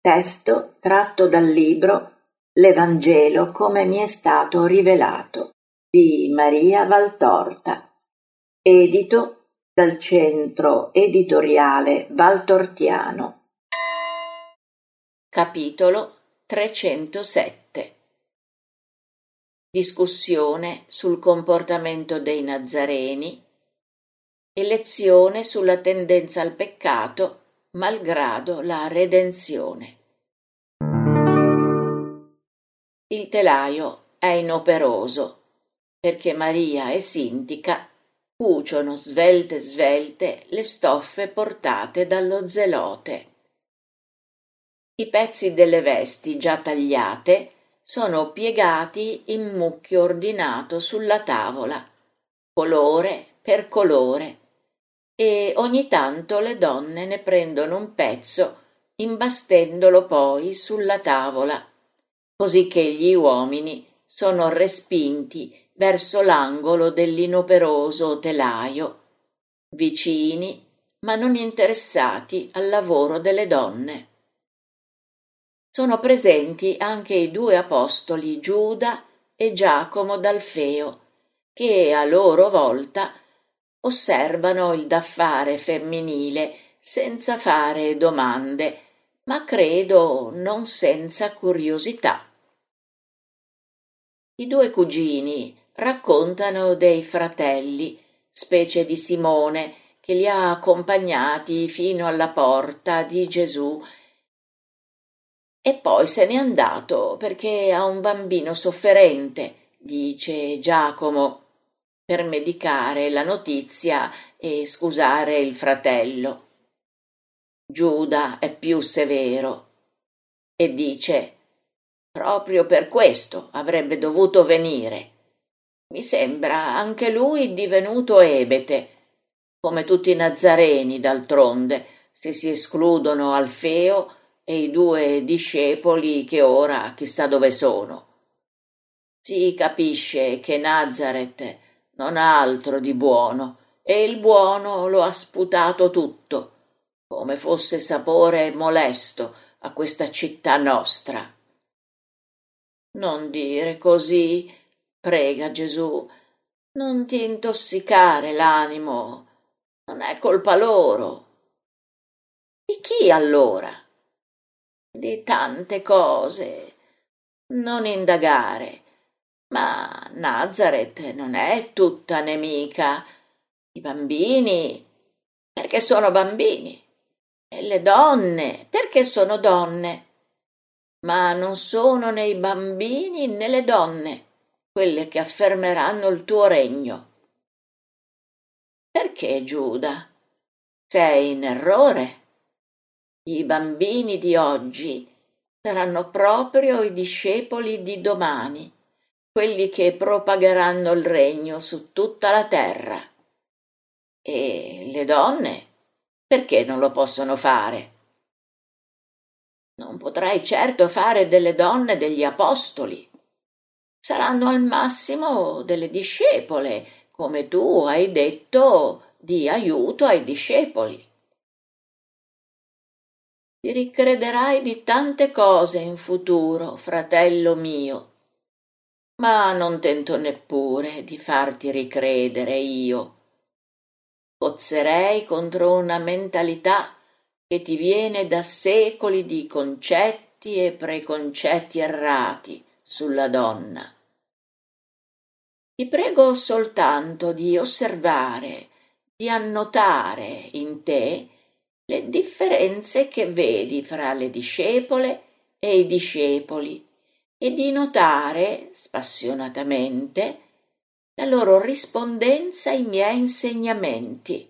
Testo tratto dal libro L'Evangelo come mi è stato rivelato di Maria Valtorta, edito dal Centro Editoriale Valtortiano. Capitolo 307. Discussione sul comportamento dei Nazareni e lezione sulla tendenza al peccato malgrado la redenzione. Il telaio è inoperoso perché Maria e Sintica cuciono svelte le stoffe portate dallo zelote. I pezzi delle vesti già tagliate sono piegati in mucchio ordinato sulla tavola, colore per colore, e ogni tanto le donne ne prendono un pezzo imbastendolo poi sulla tavola, così che gli uomini sono respinti verso l'angolo dell'inoperoso telaio, vicini ma non interessati al lavoro delle donne. Sono presenti anche i 2 apostoli Giuda e Giacomo d'Alfeo, che a loro volta osservano il daffare femminile senza fare domande, ma credo non senza curiosità. I 2 cugini raccontano dei fratelli, specie di Simone, che li ha accompagnati fino alla porta di Gesù e poi se n'è andato perché ha un bambino sofferente, dice Giacomo, per medicare la notizia e scusare il fratello. Giuda è più severo e dice: proprio per questo avrebbe dovuto venire. Mi sembra anche lui divenuto ebete, come tutti i Nazareni d'altronde, se si escludono Alfeo e i 2 discepoli che ora chissà dove sono. Si capisce che Nazaret non ha altro di buono e il buono lo ha sputato tutto, come fosse sapore molesto a questa città nostra. Non dire così, prega Gesù, non ti intossicare l'animo, non è colpa loro. Di chi allora? Di tante cose, non indagare, ma Nazaret non è tutta nemica. I bambini, perché sono bambini, e le donne, perché sono donne, ma non sono né i bambini né le donne quelle che affermeranno il tuo regno. Perché, Giuda? Sei in errore. I bambini di oggi saranno proprio i discepoli di domani, quelli che propagheranno il regno su tutta la terra. E le donne, perché non lo possono fare? Non potrai certo fare delle donne degli apostoli. Saranno al massimo delle discepole, come tu hai detto, di aiuto ai discepoli. Ti ricrederai di tante cose in futuro, fratello mio, ma non tento neppure di farti ricredere io. Cozzerei contro una mentalità che ti viene da secoli di concetti e preconcetti errati sulla donna. Ti prego soltanto di osservare, di annotare in te le differenze che vedi fra le discepole e i discepoli e di notare spassionatamente la loro rispondenza ai miei insegnamenti.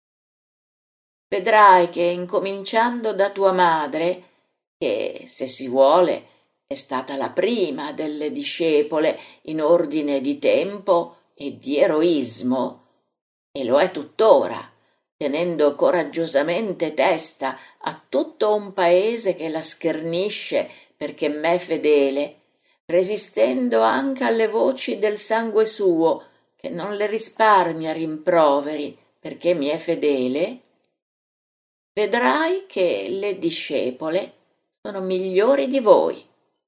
Vedrai che incominciando da tua madre, che, se si vuole, è stata la prima delle discepole in ordine di tempo e di eroismo, e lo è tuttora, tenendo coraggiosamente testa a tutto un paese che la schernisce perché m'è fedele, resistendo anche alle voci del sangue suo, che non le risparmia rimproveri perché mi è fedele, vedrai che le discepole sono migliori di voi.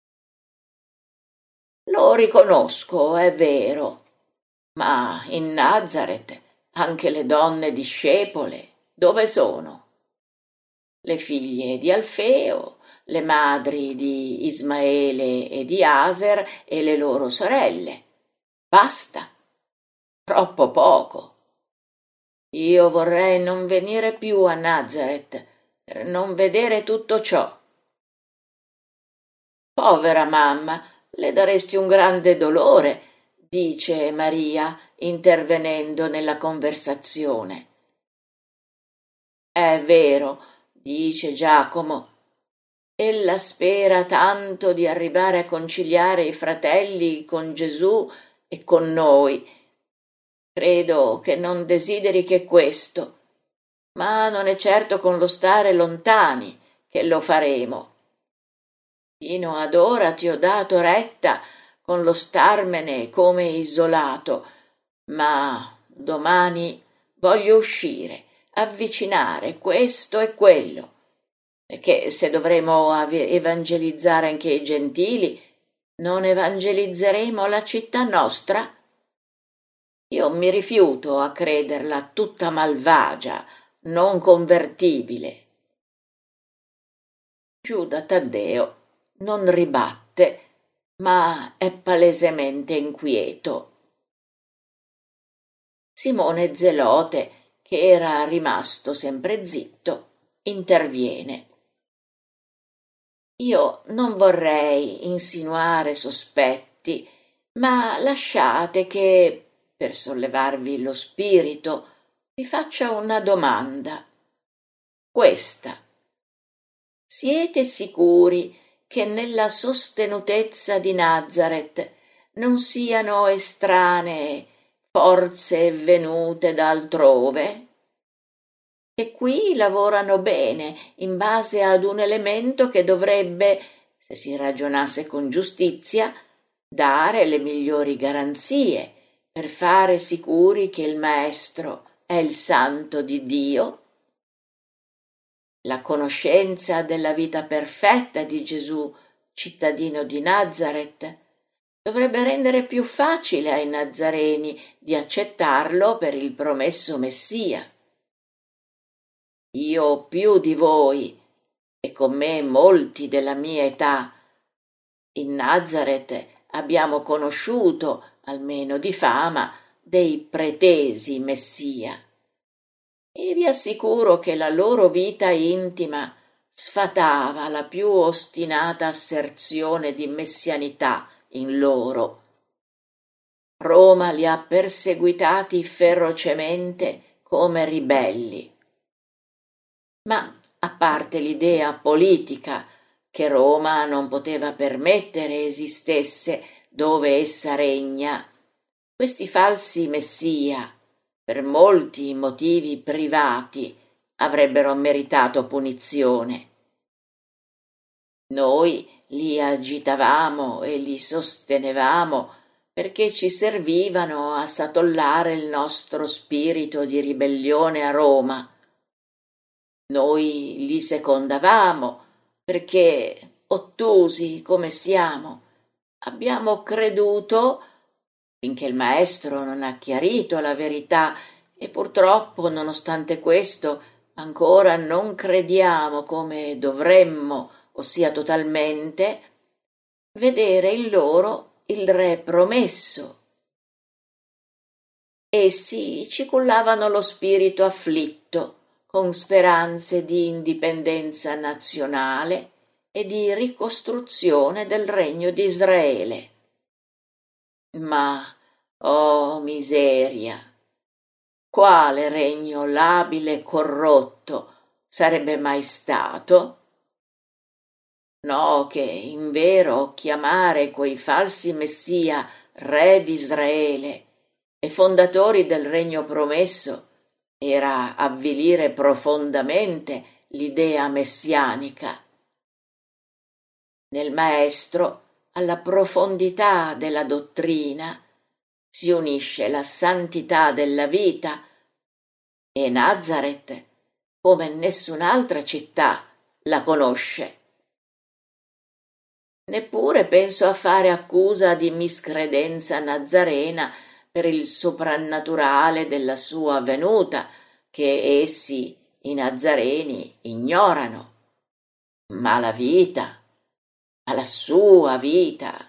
Lo riconosco, è vero, ma in Nazaret anche le donne discepole dove sono? Le figlie di Alfeo, le madri di Ismaele e di Aser e le loro sorelle. Basta, troppo poco. Io vorrei non venire più a Nazaret per non vedere tutto ciò. Povera mamma, le daresti un grande dolore, dice Maria, intervenendo nella conversazione. È vero, dice Giacomo. Ella spera tanto di arrivare a conciliare i fratelli con Gesù e con noi. Credo che non desideri che questo, ma non è certo con lo stare lontani che lo faremo. Fino ad ora ti ho dato retta con lo starmene come isolato, ma domani voglio uscire, avvicinare questo e quello, perché se dovremo evangelizzare anche i gentili, non evangelizzeremo la città nostra? Io mi rifiuto a crederla tutta malvagia, non convertibile. Giuda Taddeo non ribatte, ma è palesemente inquieto. Simone Zelote, che era rimasto sempre zitto, interviene. Io non vorrei insinuare sospetti, ma lasciate che, per sollevarvi lo spirito, vi faccia una domanda. Questa. Siete sicuri che nella sostenutezza di Nazaret non siano estranee forze venute da altrove? Che qui lavorano bene in base ad un elemento che dovrebbe, se si ragionasse con giustizia, dare le migliori garanzie per fare sicuri che il Maestro è il Santo di Dio? La conoscenza della vita perfetta di Gesù, cittadino di Nazaret, dovrebbe rendere più facile ai Nazareni di accettarlo per il promesso Messia. Io più di voi, e con me molti della mia età, in Nazaret abbiamo conosciuto, almeno di fama, dei pretesi Messia. E vi assicuro che la loro vita intima sfatava la più ostinata asserzione di messianità in loro. Roma li ha perseguitati ferocemente come ribelli. Ma a parte l'idea politica che Roma non poteva permettere esistesse dove essa regna, questi falsi messia, per molti motivi privati, avrebbero meritato punizione. Noi li agitavamo e li sostenevamo perché ci servivano a satollare il nostro spirito di ribellione a Roma. Noi li secondavamo perché, ottusi come siamo, abbiamo creduto, finché il Maestro non ha chiarito la verità, e purtroppo, nonostante questo, ancora non crediamo come dovremmo, ossia totalmente, vedere in loro il Re promesso. Essi ci cullavano lo spirito afflitto, con speranze di indipendenza nazionale e di ricostruzione del regno di Israele. Ma, oh miseria, quale regno labile e corrotto sarebbe mai stato? No, che invero chiamare quei falsi messia re di Israele e fondatori del regno promesso era avvilire profondamente l'idea messianica. Nel Maestro, alla profondità della dottrina, si unisce la santità della vita e Nazaret, come nessun'altra città, la conosce. Neppure penso a fare accusa di miscredenza nazarena per il soprannaturale della sua venuta, che essi, i nazareni, ignorano. Ma la vita, ma la sua vita.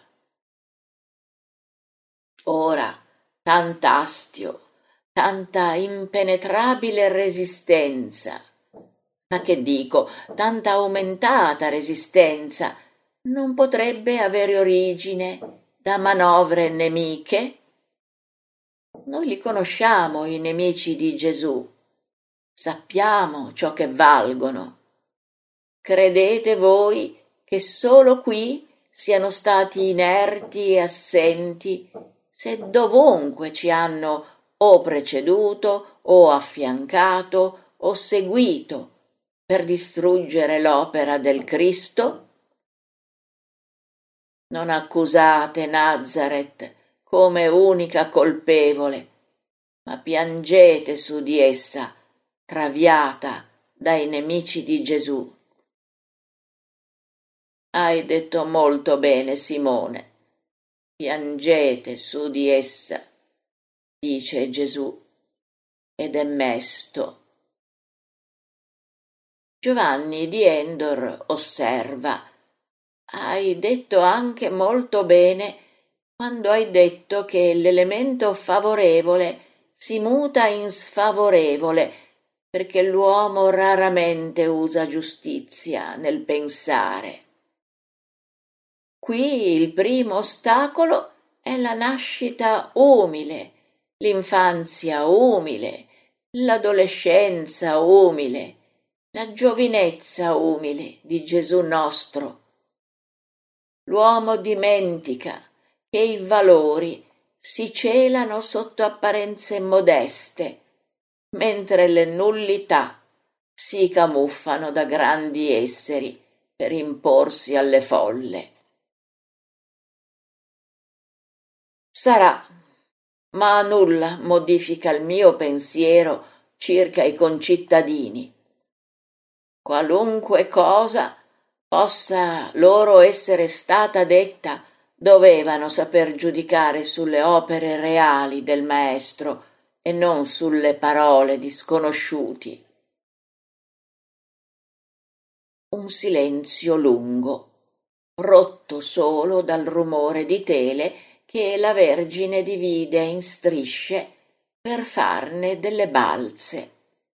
Ora, tant'astio, tanta impenetrabile resistenza, ma che dico, tanta aumentata resistenza, non potrebbe avere origine da manovre nemiche? Noi li conosciamo, i nemici di Gesù, sappiamo ciò che valgono. Credete voi che solo qui siano stati inerti e assenti, se dovunque ci hanno o preceduto o affiancato o seguito per distruggere l'opera del Cristo? Non accusate Nazaret come unica colpevole, ma piangete su di essa, traviata dai nemici di Gesù. Hai detto molto bene, Simone. Piangete su di essa, dice Gesù, ed è mesto. Giovanni di Endor osserva: hai detto anche molto bene quando hai detto che l'elemento favorevole si muta in sfavorevole, perché l'uomo raramente usa giustizia nel pensare. Qui il primo ostacolo è la nascita umile, l'infanzia umile, l'adolescenza umile, la giovinezza umile di Gesù nostro. L'uomo dimentica che i valori si celano sotto apparenze modeste, mentre le nullità si camuffano da grandi esseri per imporsi alle folle. Sarà, ma nulla modifica il mio pensiero circa i concittadini. Qualunque cosa possa loro essere stata detta, dovevano saper giudicare sulle opere reali del Maestro e non sulle parole di sconosciuti. Un silenzio lungo, rotto solo dal rumore di tele che la Vergine divide in strisce per farne delle balze.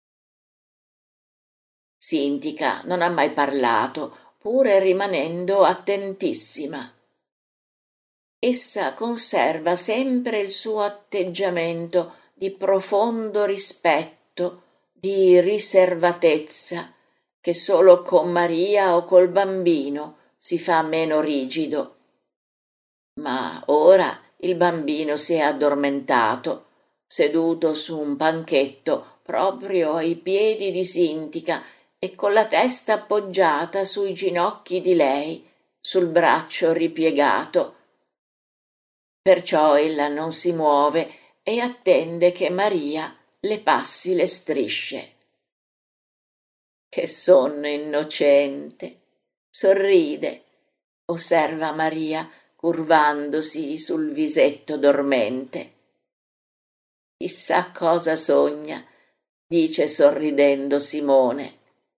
Sintica non ha mai parlato, pure rimanendo attentissima. Essa conserva sempre il suo atteggiamento di profondo rispetto, di riservatezza, che solo con Maria o col bambino si fa meno rigido. Ma ora il bambino si è addormentato, seduto su un panchetto proprio ai piedi di Sintica e con la testa appoggiata sui ginocchi di lei, sul braccio ripiegato. Perciò ella non si muove e attende che Maria le passi le strisce. Che sonno innocente! Sorride, osserva Maria, curvandosi sul visetto dormente. Chissà cosa sogna, dice sorridendo Simone.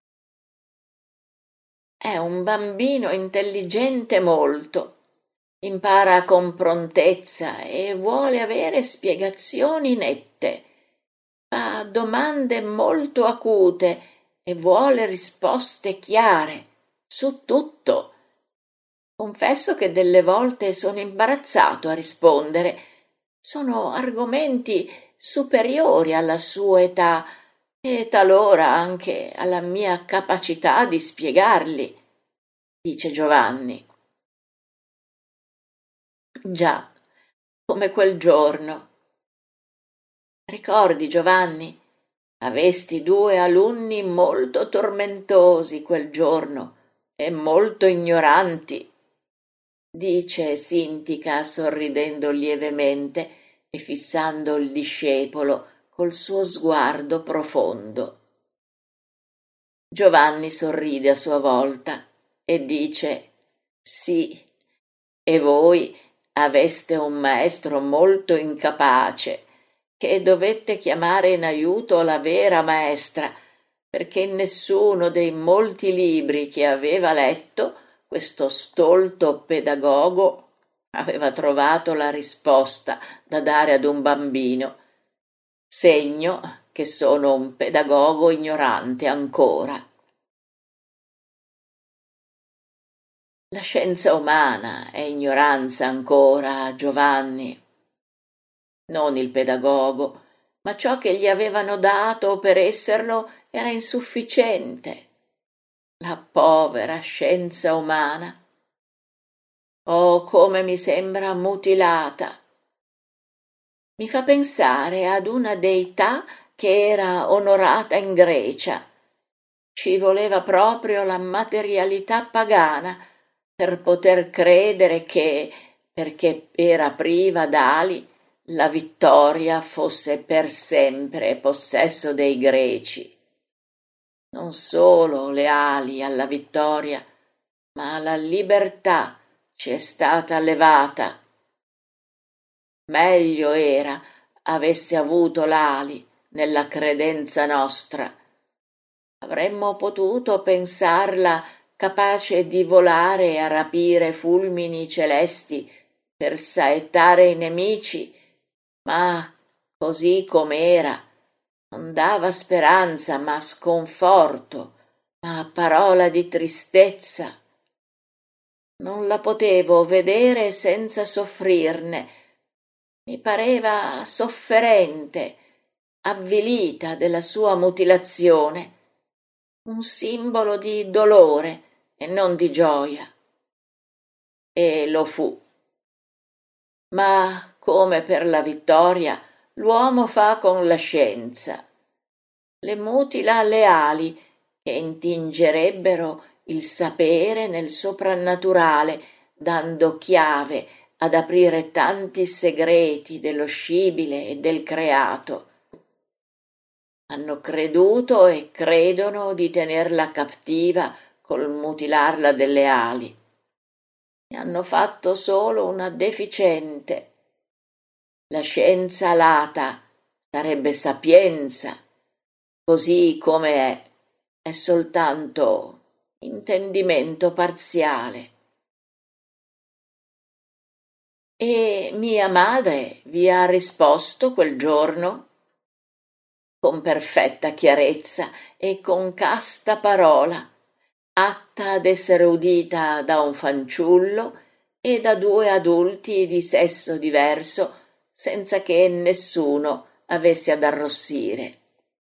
È un bambino intelligente molto, impara con prontezza e vuole avere spiegazioni nette, fa domande molto acute e vuole risposte chiare su tutto. Confesso che delle volte sono imbarazzato a rispondere. Sono argomenti superiori alla sua età e talora anche alla mia capacità di spiegarli, dice Giovanni. Già, come quel giorno. Ricordi, Giovanni, avesti 2 alunni molto tormentosi quel giorno e molto ignoranti, dice Sintica sorridendo lievemente e fissando il discepolo col suo sguardo profondo. Giovanni sorride a sua volta e dice: sì, e voi aveste un maestro molto incapace, che dovette chiamare in aiuto la vera maestra, perché in nessuno dei molti libri che aveva letto questo stolto pedagogo aveva trovato la risposta da dare ad un bambino, segno che sono un pedagogo ignorante ancora. La scienza umana è ignoranza ancora, Giovanni. Non il pedagogo, ma ciò che gli avevano dato per esserlo era insufficiente. La povera scienza umana. Oh, come mi sembra mutilata. Mi fa pensare ad una deità che era onorata in Grecia. Ci voleva proprio la materialità pagana per poter credere che, perché era priva d'ali, la vittoria fosse per sempre possesso dei greci. Non solo le ali alla vittoria, ma la libertà ci è stata levata. Meglio era avesse avuto l'ali nella credenza nostra. Avremmo potuto pensarla capace di volare a rapire fulmini celesti per saettare i nemici, ma così com'era non dava speranza ma sconforto, ma parola di tristezza. Non la potevo vedere senza soffrirne. Mi pareva sofferente, avvilita della sua mutilazione, un simbolo di dolore e non di gioia. E lo fu. Ma come per la vittoria l'uomo fa con la scienza. Le mutila alle ali che intingerebbero il sapere nel soprannaturale, dando chiave ad aprire tanti segreti dello scibile e del creato. Hanno creduto e credono di tenerla cattiva col mutilarla delle ali. Ne hanno fatto solo una deficiente. La scienza lata sarebbe sapienza, così come è soltanto intendimento parziale. E mia madre vi ha risposto quel giorno? Con perfetta chiarezza e con casta parola, atta ad essere udita da un fanciullo e da due adulti di sesso diverso, senza che nessuno avesse ad arrossire.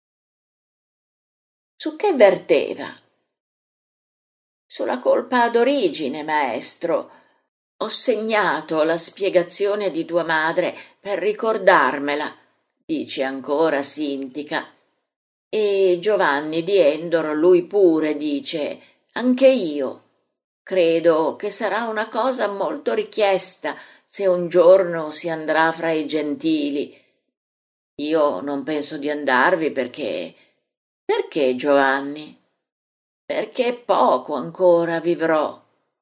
Su che verteva? Sulla colpa d'origine, maestro. Ho segnato la spiegazione di tua madre per ricordarmela, dice ancora Sintica. E Giovanni di Endor, lui pure, dice, anche io. Credo che sarà una cosa molto richiesta se un giorno si andrà fra i gentili. Io non penso di andarvi perché... Perché, Giovanni? Perché poco ancora vivrò.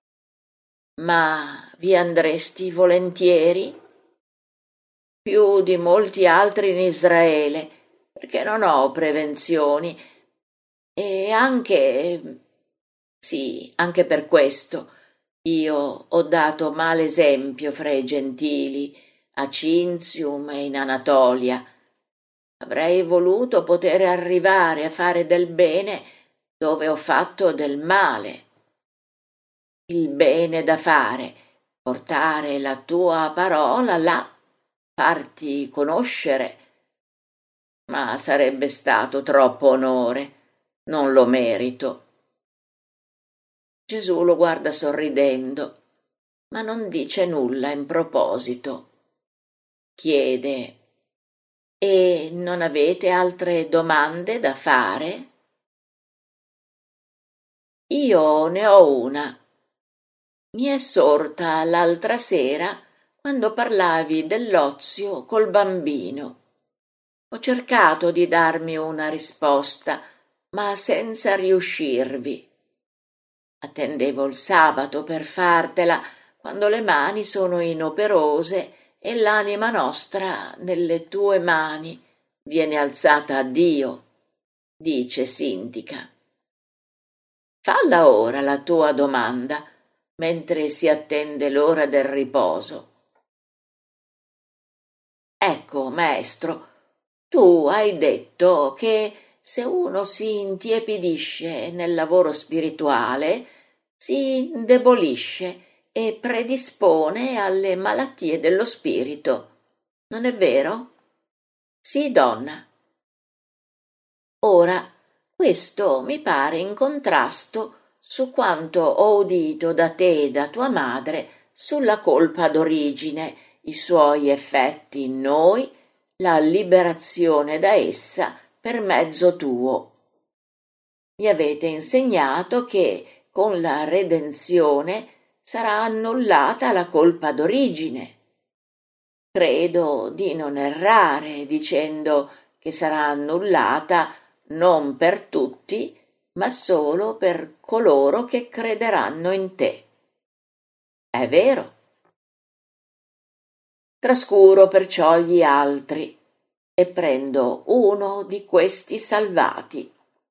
Ma vi andresti volentieri? Più di molti altri in Israele, perché non ho prevenzioni. E anche... Sì, anche per questo io ho dato male esempio fra i gentili, a Cinzium e in Anatolia. Avrei voluto poter arrivare a fare del bene dove ho fatto del male. Il bene da fare, portare la tua parola là, farti conoscere. Ma sarebbe stato troppo onore, non lo merito. Gesù lo guarda sorridendo, ma non dice nulla in proposito. Chiede: e non avete altre domande da fare? Io ne ho una. Mi è sorta l'altra sera quando parlavi dell'ozio col bambino. Ho cercato di darmi una risposta, ma senza riuscirvi. Attendevo il sabato per fartela, quando le mani sono inoperose e l'anima nostra nelle tue mani viene alzata a Dio, dice Sintica. Falla ora la tua domanda, mentre si attende l'ora del riposo. Ecco, maestro, tu hai detto che se uno si intiepidisce nel lavoro spirituale, si indebolisce e predispone alle malattie dello spirito. Non è vero? Sì, donna. Ora, questo mi pare in contrasto su quanto ho udito da te e da tua madre sulla colpa d'origine, i suoi effetti in noi, la liberazione da essa per mezzo tuo. Mi avete insegnato che con la redenzione sarà annullata la colpa d'origine. Credo di non errare dicendo che sarà annullata non per tutti, ma solo per coloro che crederanno in te. È vero? Trascuro perciò gli altri e prendo uno di questi salvati.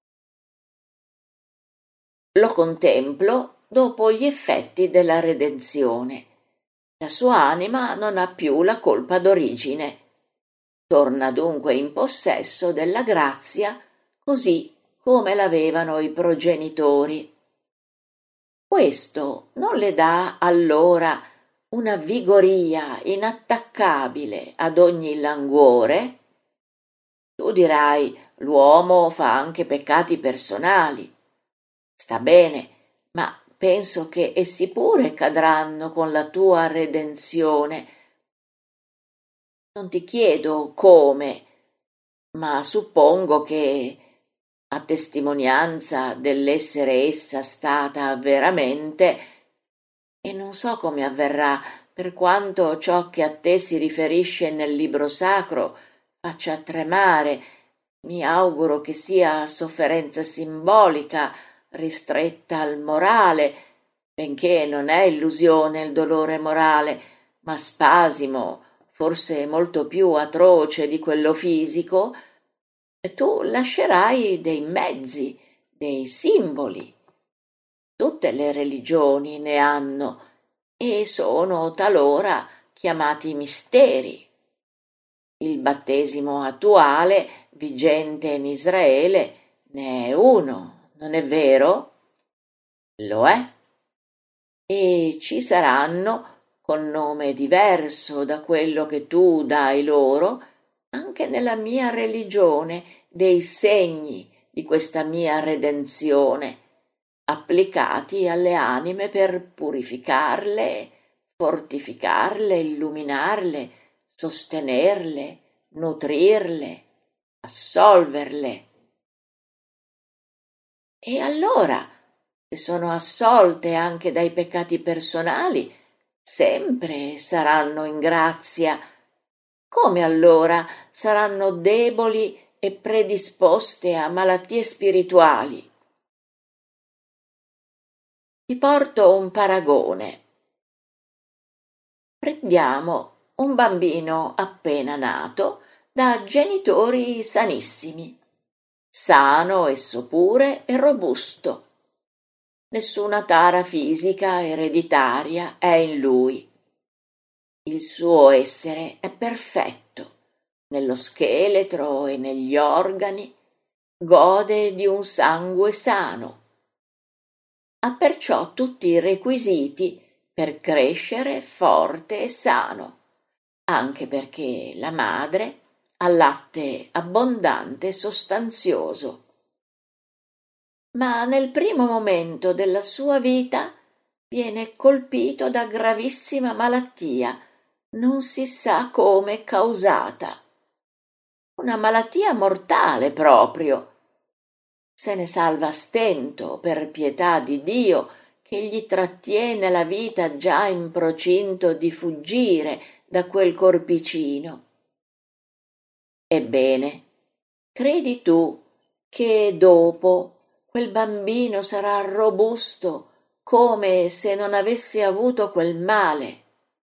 Lo contemplo dopo gli effetti della redenzione. La sua anima non ha più la colpa d'origine. Torna dunque in possesso della grazia così come l'avevano i progenitori. Questo non le dà allora una vigoria inattaccabile ad ogni languore? Tu dirai, l'uomo fa anche peccati personali. Sta bene, ma penso che essi pure cadranno con la tua redenzione. Non ti chiedo come, ma suppongo che, a testimonianza dell'essere essa stata veramente, e non so come avverrà, per quanto ciò che a te si riferisce nel libro sacro faccia tremare, mi auguro che sia sofferenza simbolica, ristretta al morale, benché non è illusione il dolore morale, ma spasimo, forse molto più atroce di quello fisico, tu lascerai dei mezzi, dei simboli. Tutte le religioni ne hanno e sono talora chiamati misteri. Il battesimo attuale, vigente in Israele, ne è uno, non è vero? Lo è. E ci saranno, con nome diverso da quello che tu dai loro, anche nella mia religione, dei segni di questa mia redenzione, applicati alle anime per purificarle, fortificarle, illuminarle, sostenerle, nutrirle, assolverle. E allora, se sono assolte anche dai peccati personali, sempre saranno in grazia. Come allora saranno deboli e predisposte a malattie spirituali? Ti porto un paragone. Prendiamo un bambino appena nato da genitori sanissimi, sano esso pure e robusto. Nessuna tara fisica ereditaria è in lui. Il suo essere è perfetto, nello scheletro e negli organi, gode di un sangue sano. Ha perciò tutti i requisiti per crescere forte e sano, anche perché la madre ha latte abbondante e sostanzioso. Ma nel primo momento della sua vita viene colpito da gravissima malattia, non si sa come causata. Una malattia mortale proprio. Se ne salva a stento per pietà di Dio che gli trattiene la vita già in procinto di fuggire da quel corpicino. Ebbene, credi tu che dopo quel bambino sarà robusto, come se non avesse avuto quel male.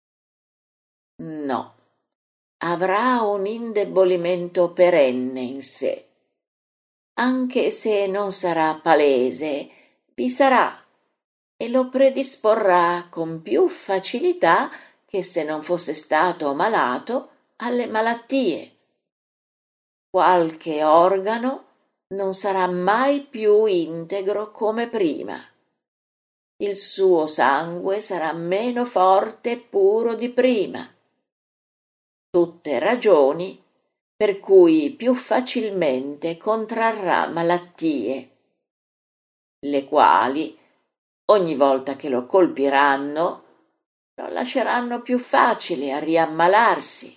No, avrà un indebolimento perenne in sé. Anche se non sarà palese, vi sarà e lo predisporrà con più facilità che se non fosse stato malato alle malattie. Qualche organo non sarà mai più integro come prima. Il suo sangue sarà meno forte e puro di prima. Tutte ragioni per cui più facilmente contrarrà malattie, le quali, ogni volta che lo colpiranno, lo lasceranno più facile a riammalarsi.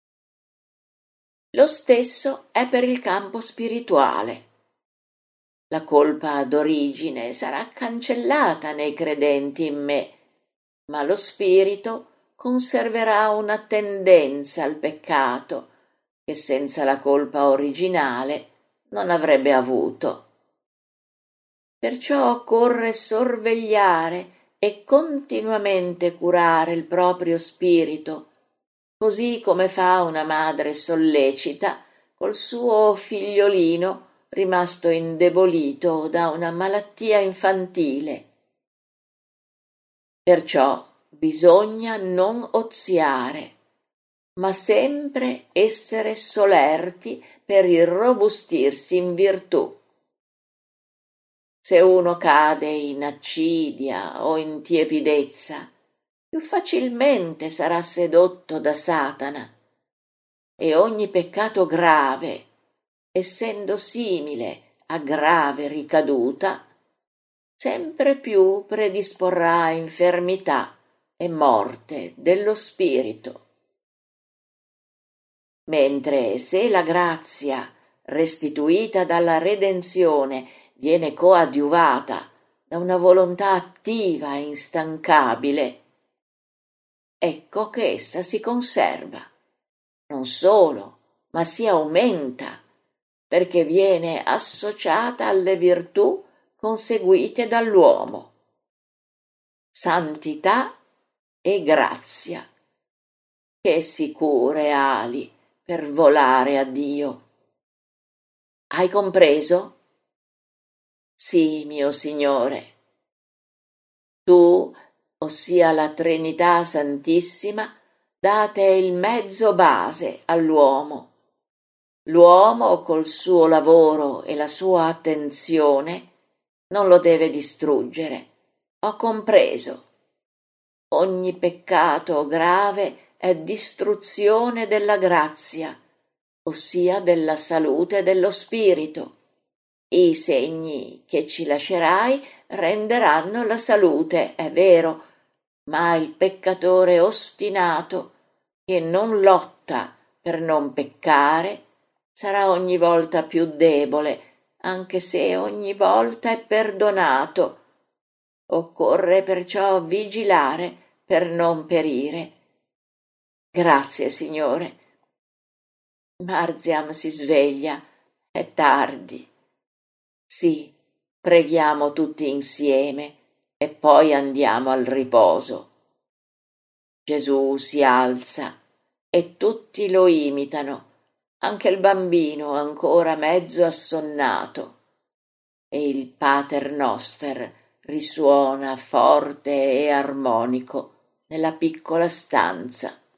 Lo stesso è per il campo spirituale. La colpa d'origine sarà cancellata nei credenti in me, ma lo spirito conserverà una tendenza al peccato che senza la colpa originale non avrebbe avuto. Perciò occorre sorvegliare e continuamente curare il proprio spirito, così come fa una madre sollecita col suo figliolino rimasto indebolito da una malattia infantile. Perciò bisogna non oziare, ma sempre essere solerti per irrobustirsi in virtù. Se uno cade in accidia o in tiepidezza, più facilmente sarà sedotto da Satana, e ogni peccato grave, essendo simile a grave ricaduta, sempre più predisporrà a infermità e morte dello spirito. Mentre se la grazia restituita dalla redenzione viene coadiuvata da una volontà attiva e instancabile, ecco che essa si conserva, non solo, ma si aumenta, perché viene associata alle virtù conseguite dall'uomo. Santità e grazia, che sicure ali per volare a Dio. Hai compreso? Sì, mio Signore. Tu, ossia la Trinità Santissima, date il mezzo base all'uomo. L'uomo col suo lavoro e la sua attenzione non lo deve distruggere. Ho compreso. Ogni peccato grave è distruzione della grazia, ossia della salute dello spirito. I segni che ci lascerai renderanno la salute, è vero, ma il peccatore ostinato, che non lotta per non peccare, sarà ogni volta più debole, anche se ogni volta è perdonato. Occorre perciò vigilare per non perire. Grazie, Signore. Marziam si sveglia, è tardi. Sì, preghiamo tutti insieme e poi andiamo al riposo. Gesù si alza e tutti lo imitano, anche il bambino ancora mezzo assonnato, e il Pater Noster risuona forte e armonico nella piccola stanza.